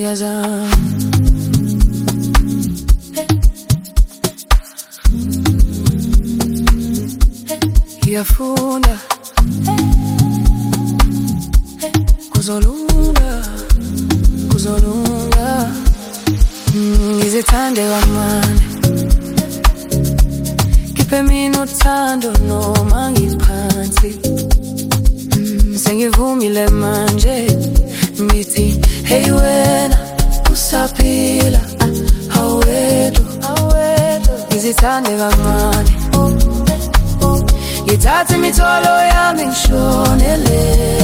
ngiyazama. Ngiyafunda kuzolunga ngizithande kamane ngiphe mina uthando noma ngiphansi sengivumile manje ngithi hey wena usaphila awethu ngizithande kamane ngithathe imithwalo yami ngishonele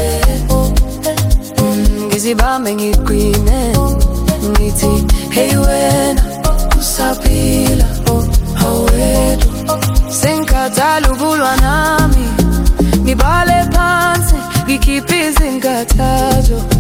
ngizibambe ngiqine ngithi hey wena usaphila awethu sengikhathala ukulwa nami ngibale phansi ngikhiphe izinkathazo